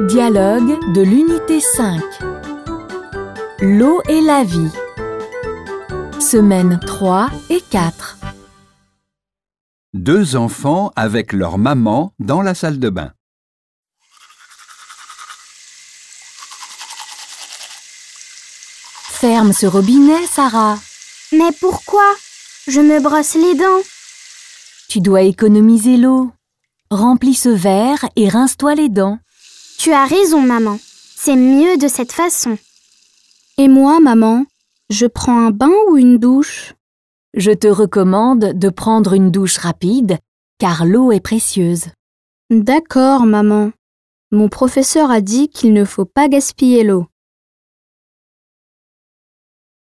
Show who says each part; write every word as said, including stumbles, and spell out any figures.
Speaker 1: Dialogue de l'unité cinq. L'eau et la vie. Semaines trois et quatre.
Speaker 2: Deux enfants avec leur maman dans la salle de bain.
Speaker 1: Ferme ce robinet, Sarah.
Speaker 3: Mais pourquoi? Je me brosse les dents.
Speaker 1: Tu dois économiser l'eau. Remplis ce verre et rince-toi les dents.
Speaker 3: Tu as raison, maman. C'est mieux de cette façon.
Speaker 4: Et moi, maman, je prends un bain ou une douche?
Speaker 1: Je te recommande de prendre une douche rapide, car l'eau est précieuse.
Speaker 4: D'accord, maman. Mon professeur a dit qu'il ne faut pas gaspiller l'eau.